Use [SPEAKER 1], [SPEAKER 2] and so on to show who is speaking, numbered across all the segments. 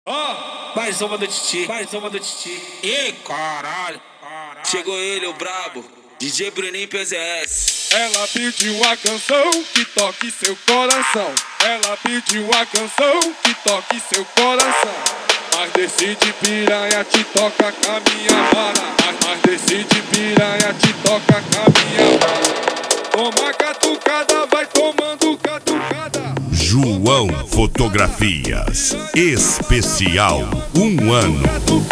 [SPEAKER 1] Mais uma do Titi, mais uma do Titi. Ih, caralho. Chegou ele, o brabo, DJ Bruninho PZS.
[SPEAKER 2] Ela pediu a canção que toque seu coração. Ela pediu a canção que toque seu coração. Mas decide piranha, te toca com a minha vara. Mas decide piranha, te toca com a minha vara. Toma catucada, vai tomando catucada.
[SPEAKER 3] João Fotografias Especial 1 ano.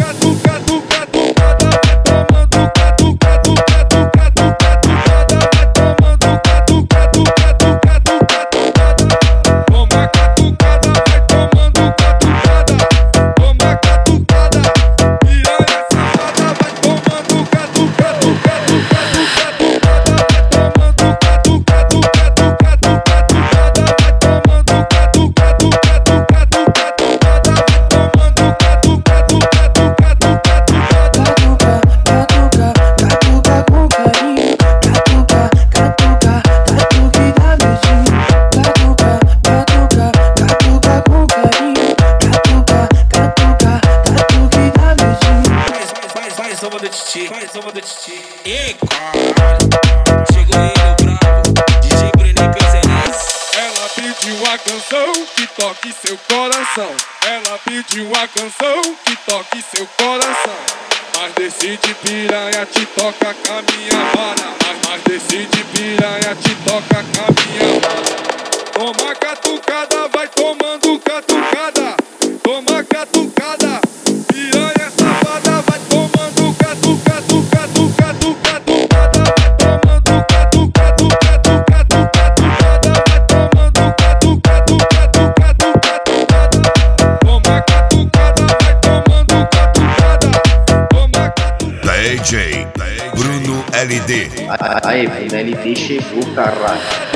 [SPEAKER 1] Mais uma do Titi. Ih, caralho. Chegou ele, o brabo, DJ Bruninho PZS.
[SPEAKER 2] Ela pediu a canção que toque seu coração. Ela pediu a canção que toque seu coração. Mas decide piranha, te toca com a minha vara. Mas decide piranha, te toca com a minha vara. Toma catucada, vai tomando catucada. Toma catucada, piranha safada, vai tomando catucada.
[SPEAKER 3] DJ Bruno LD.
[SPEAKER 4] Aí, Bruno LD chegou, caralho.